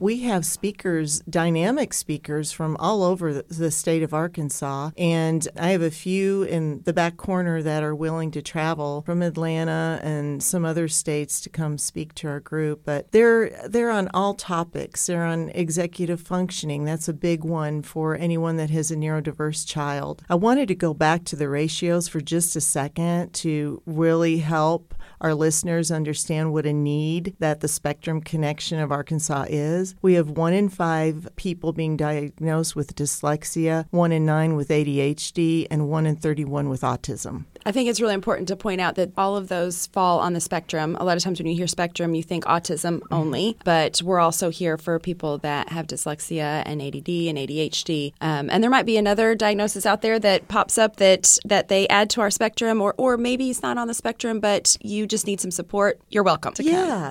We have speakers, dynamic speakers from all over the state of Arkansas, and I have a few in the back corner that are willing to travel from Atlanta and some other states to come speak to our group. But they're on all topics. They're on executive functioning. That's a big one for anyone that has a neurodiverse child. I wanted to go back to the ratios for just a second to really help our listeners understand what a need that the Spectrum Connection of Arkansas is. We have 1 in 5 people being diagnosed with dyslexia, 1 in 9 with ADHD, and 1 in 31 with autism. I think it's really important to point out that all of those fall on the spectrum. A lot of times when you hear spectrum, you think autism only, but we're also here for people that have dyslexia and ADD and ADHD. And there might be another diagnosis out there that pops up that they add to our spectrum, or maybe it's not on the spectrum, but you just need some support. You're welcome to come. Yeah,